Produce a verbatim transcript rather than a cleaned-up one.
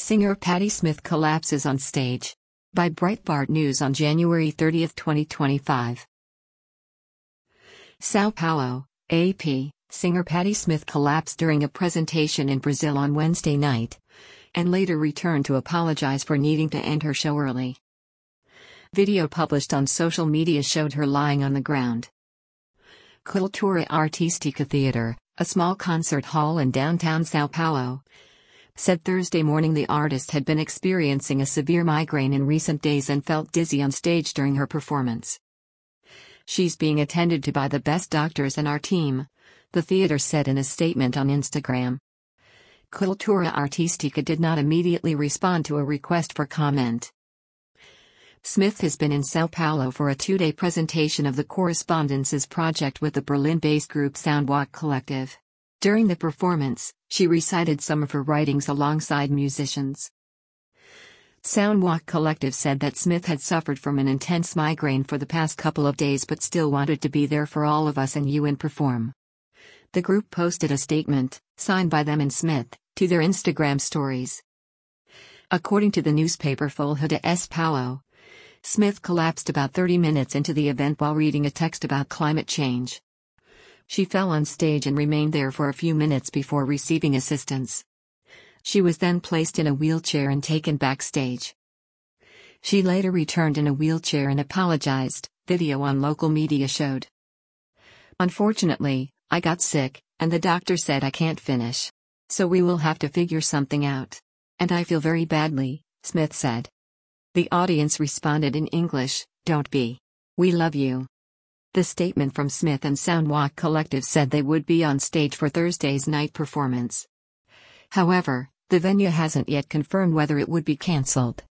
Singer Patti Smith collapses on stage. By Breitbart News on January thirtieth, twenty twenty-five. São Paulo, A P, singer Patti Smith collapsed during a presentation in Brazil on Wednesday night, and later returned to apologize for needing to end her show early. Video published on social media showed her lying on the ground. Cultura Artística Theatre, a small concert hall in downtown São Paulo, said Thursday morning the artist had been experiencing a severe migraine in recent days and felt dizzy on stage during her performance. "She's being attended to by the best doctors in our team," the theater said in a statement on Instagram. Cultura Artística did not immediately respond to a request for comment. Smith has been in São Paulo for a two-day presentation of the Correspondences project with the Berlin-based group Soundwalk Collective. During the performance, she recited some of her writings alongside musicians. Soundwalk Collective said that Smith had suffered from an intense migraine for the past couple of days but still wanted to be there for all of us and you and perform. The group posted a statement, signed by them and Smith, to their Instagram stories. According to the newspaper Folha de São Paulo, Smith collapsed about thirty minutes into the event while reading a text about climate change. She fell on stage and remained there for a few minutes before receiving assistance. She was then placed in a wheelchair and taken backstage. She later returned in a wheelchair and apologized, video on local media showed. "Unfortunately, I got sick, and the doctor said I can't finish. So we will have to figure something out. And I feel very badly," Smith said. The audience responded in English, "Don't be. We love you." The statement from Smith and Soundwalk Collective said they would be on stage for Thursday's night performance. However, the venue hasn't yet confirmed whether it would be cancelled.